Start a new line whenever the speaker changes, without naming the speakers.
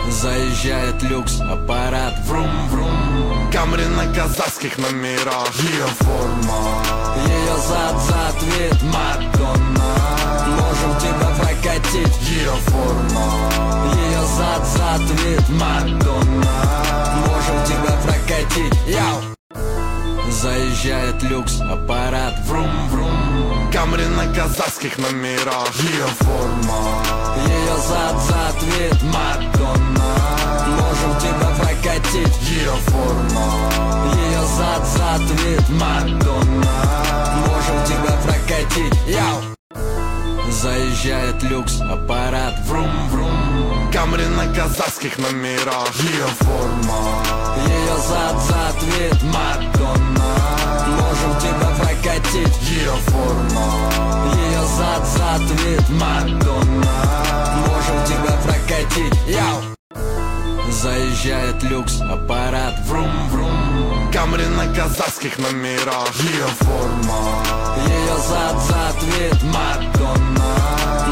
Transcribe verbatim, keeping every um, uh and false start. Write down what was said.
Заезжает люкс, аппарат, врум-врум.
Камри на казахских номерах. Ее форма,
ее зад-зад вид, Мадонна. Можем тебя прокатить.
ее форма,
ее зад-зад вид, Мадонна. Можем тебя прокатить. Яу! Заезжает люкс, аппарат, врум-врум.
Камри на казахских номерах. Ее форма,
ее зад-зад вид, Мадонна. Можем тебя прокатить.
ее форма,
ее зад-зад вид, Мадонна. Можем тебя прокатить. Яу! Заезжает люкс, аппарат, врум-врум.
Камри на казахских номерах. Ее форма,
ее зад-зад вид, Мадонна. Можем тебя прокатить.
ее форма,
ее зад-зад вид, Мадонна. Можем тебя прокатить. Яу! Заезжает люкс, аппарат, врум-врум.
Камри на казахских номерах. Ее форма,
ее зад-зад вид, Мадонна.